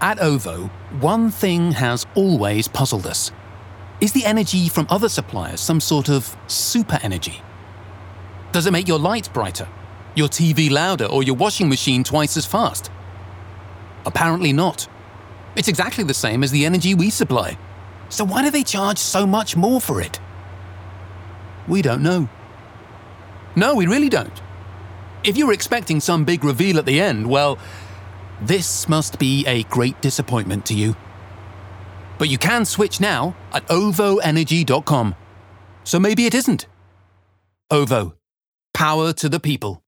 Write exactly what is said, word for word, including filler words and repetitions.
At OVO, one thing has always puzzled us. Is the energy from other suppliers some sort of super energy? Does it make your lights brighter, your T V louder, or your washing machine twice as fast? Apparently not. It's exactly the same as the energy we supply. So why do they charge so much more for it? We don't know. No, we really don't. If you were expecting some big reveal at the end, well, this must be a great disappointment to you. But you can switch now at ovo energy dot com. So maybe it isn't. OVO. Power to the people.